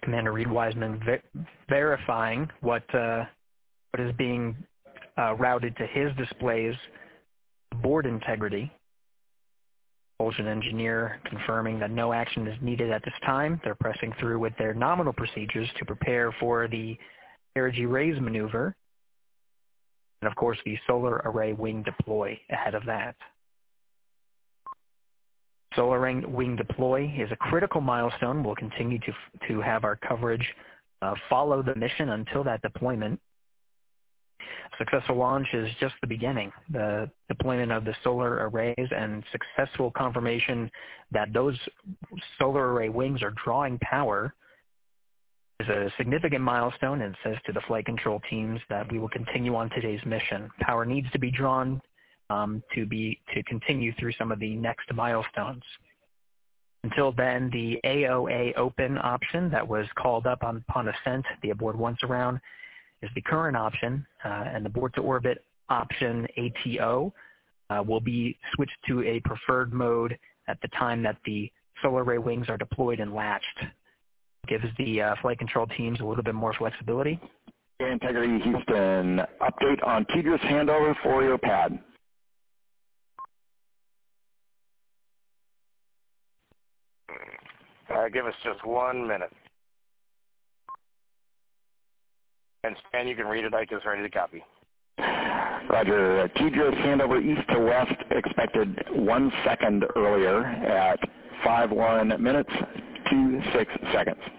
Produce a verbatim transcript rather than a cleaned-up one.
Commander Reed Wiseman ver verifying what uh, what is being uh, routed to his displays, board integrity. Propulsion engineer confirming that no action is needed at this time. They're pressing through with their nominal procedures to prepare for the perigee raise maneuver, and of course the solar array wing deploy ahead of that. Solar wing deploy is a critical milestone. We'll continue to, to have our coverage uh, follow the mission until that deployment. Successful launch is just the beginning. The deployment of the solar arrays and successful confirmation that those solar array wings are drawing power is a significant milestone, and says to the flight control teams that we will continue on today's mission. Power needs to be drawn Um, to be to continue through some of the next milestones. Until then, the A O A open option that was called up on, upon ascent, the aboard once around, is the current option, uh, and the board to orbit option A T O uh, will be switched to a preferred mode at the time that the solar array wings are deployed and latched. Gives the uh, flight control teams a little bit more flexibility. Integrity Houston, update on TDRS handover for your pad. Uh, give us just one minute. And Stan, you can read it. Ike is ready to copy. Roger. T D R S handover east to west expected one second earlier at five one minutes, two six seconds.